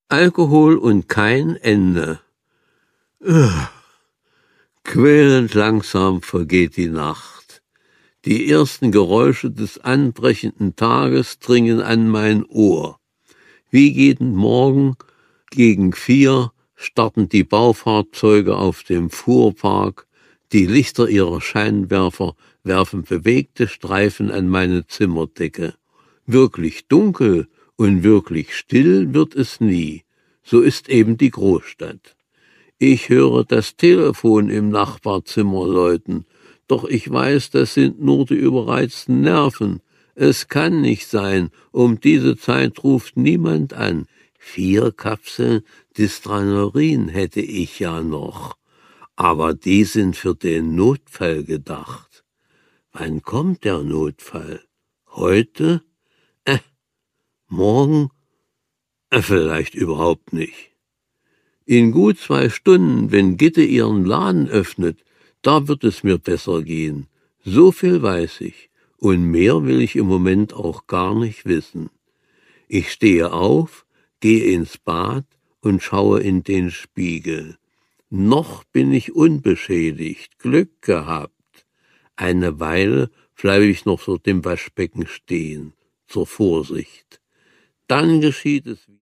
Alkohol und kein Ende. Quälend langsam vergeht die Nacht. Die ersten Geräusche des anbrechenden Tages dringen an mein Ohr. Wie jeden Morgen gegen 4 starten die Baufahrzeuge auf dem Fuhrpark. Die Lichter ihrer Scheinwerfer werfen bewegte Streifen an meine Zimmerdecke. Wirklich dunkel und wirklich still wird es nie. So ist eben die Großstadt. Ich höre das Telefon im Nachbarzimmer läuten, doch ich weiß, das sind nur die überreizten Nerven. Es kann nicht sein, um diese Zeit ruft niemand an. 4 Kapseln Distranorin hätte ich ja noch, aber die sind für den Notfall gedacht. Wann kommt der Notfall? Heute? Morgen? Vielleicht überhaupt nicht. In gut 2 Stunden, wenn Gitte ihren Laden öffnet, da wird es mir besser gehen. So viel weiß ich, und mehr will ich im Moment auch gar nicht wissen. Ich stehe auf, gehe ins Bad und schaue in den Spiegel. Noch bin ich unbeschädigt, Glück gehabt. Eine Weile bleibe ich noch vor dem Waschbecken stehen, zur Vorsicht. Dann geschieht es.